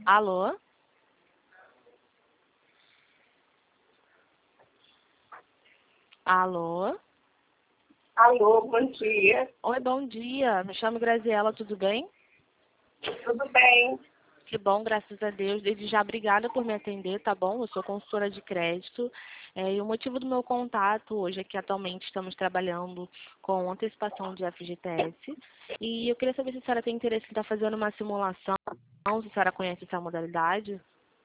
Alô? Alô? Alô, bom dia. Oi, bom dia. Me chamo Graziela, tudo bem? Tudo bem? Que bom, graças a Deus. Desde já, obrigada por me atender, tá bom? Eu sou consultora de crédito. E o motivo do meu contato hoje é que atualmente estamos trabalhando com antecipação de FGTS. E eu queria saber se a senhora tem interesse em estar fazendo uma simulação, se a senhora conhece essa modalidade.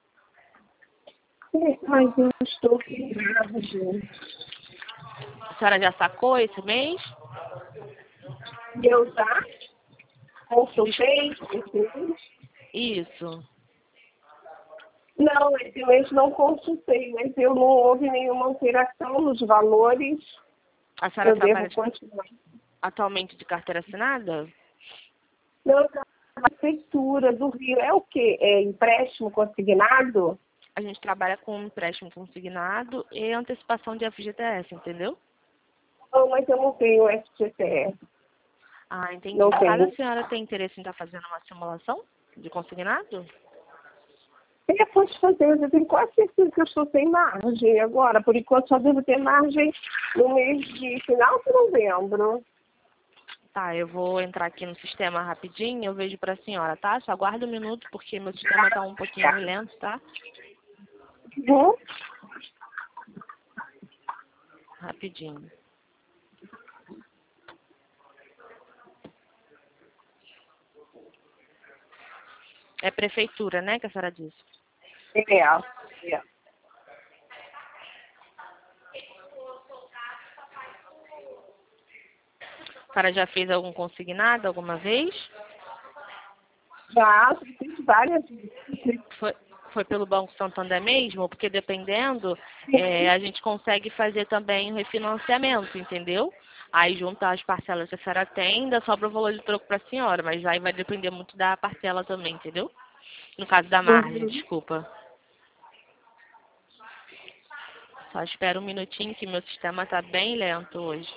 Mas eu estou grávida, gente. A senhora já sacou esse mês? Eu já consultei esse mês? Isso. Não, esse mês não consultei, mas eu não houve nenhuma alteração nos valores. A senhora Eu trabalha devo continuar. atualmente de carteira assinada? Não, a prefeitura do Rio é o quê? É empréstimo consignado? A gente trabalha com empréstimo consignado e antecipação de FGTS, entendeu? Não, mas eu não tenho FGTS. Ah, entendi. Não No caso, a tenho. senhora tem interesse em estar fazendo uma simulação de consignado? Ele pode fazer, mas eu tenho quase certeza que eu estou sem margem agora. Por enquanto, só devo ter margem no mês de final de novembro. Tá, eu vou entrar aqui no sistema rapidinho e eu vejo para a senhora, tá? Só aguarda um minuto porque meu sistema está um pouquinho lento, tá? Uhum. Rapidinho. É prefeitura, né, que a senhora disse? É, é. A senhora já fez algum consignado alguma vez? Já fiz várias vezes. Foi, foi pelo Banco Santander mesmo? Porque dependendo, a gente consegue fazer também o refinanciamento, entendeu? Aí junta as parcelas que a senhora tem, ainda sobra o valor de troco para a senhora, mas aí vai depender muito da parcela também, entendeu? No caso da margem, Uhum. desculpa. Só espera um minutinho que meu sistema tá bem lento hoje.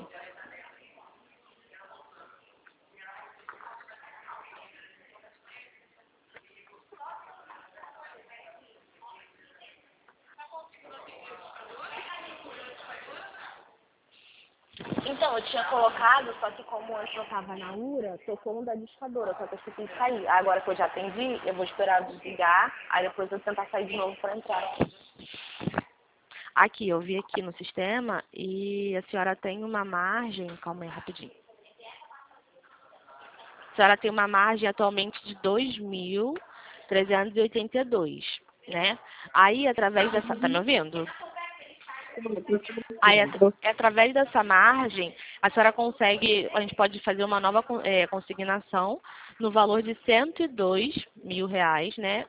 Então, eu tinha colocado, só que como antes eu estava na URA, tocou um da discadora, só que eu esqueci de sair. Agora que eu já atendi, eu vou esperar desligar, aí depois eu vou tentar sair de novo para entrar. Aqui, eu vi aqui no sistema e a senhora tem uma margem, calma aí rapidinho. A senhora tem uma margem atualmente de 2.382, né? Aí, através dessa... Tá me ouvindo? Aí, através dessa margem, a senhora consegue, a gente pode fazer uma nova consignação no valor de R$ 102.000, né?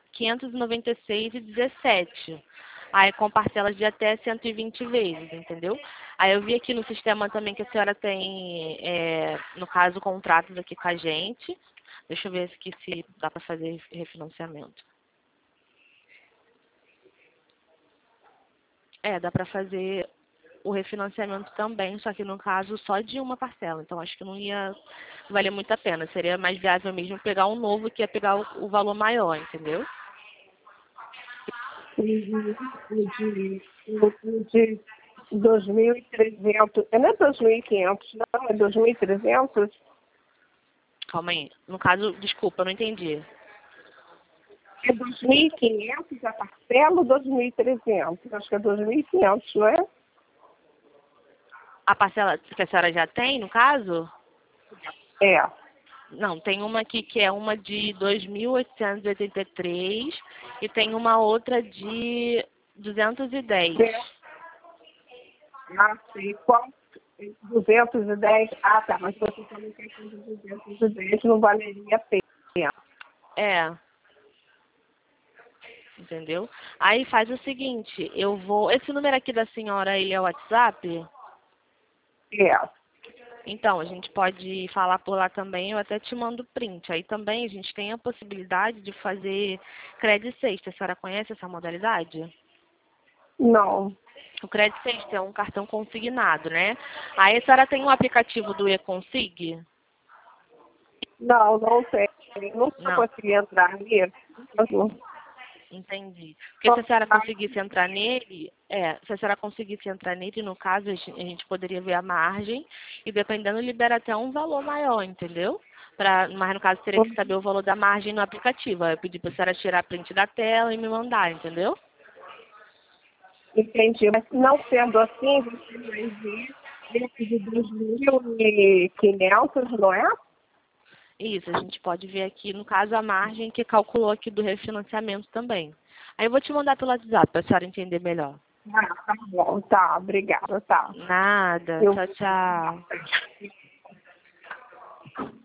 596,17. Aí com parcelas de até 120 vezes, entendeu? Aí eu vi aqui no sistema também que a senhora tem, no caso, contratos aqui com a gente. Deixa eu ver aqui se dá para fazer refinanciamento. Dá para fazer o refinanciamento também, só que no caso só de uma parcela. Então acho que não ia valer muito a pena. Seria mais viável mesmo pegar um novo que ia pegar o valor maior, entendeu? De 2.300. Não é 2.500, não, é 2.300. Calma aí. No caso, desculpa, eu não entendi. É 2.500 a parcela ou 2.300? Acho que é 2.500, não é? A parcela que a senhora já tem, no caso? É. Não, tem uma aqui que é uma de 2.883 e tem uma outra de 210. Ah, sim. Qual? 210. Ah, tá. Mas você também quer que de 210 não valeria a pena. É, entendeu? Aí faz o seguinte, eu vou... Esse número aqui da senhora, ele é o WhatsApp? É. Então, a gente pode falar por lá também, eu até te mando print. Aí também a gente tem a possibilidade de fazer crédito sexta. A senhora conhece essa modalidade? Não. O crédito sexta é um cartão consignado, né? Aí a senhora tem um aplicativo do eConsig? Não, não tem. Nunca Não. consegui entrar nisso. Entendi. Porque se a senhora conseguisse entrar nele, se a senhora conseguisse entrar nele, no caso, a gente poderia ver a margem e dependendo libera até um valor maior, entendeu? Mas no caso teria que saber o valor da margem no aplicativo. Aí eu pedi para a senhora tirar print da tela e me mandar, entendeu? Entendi. Mas não sendo assim, você vai ver dentro de 2.500, não é? Isso, a gente pode ver aqui, no caso, a margem que calculou aqui do refinanciamento também. Aí eu vou te mandar pelo WhatsApp para a senhora entender melhor. Ah, tá bom, tá, obrigada, tá. Nada. Tchau, tchau.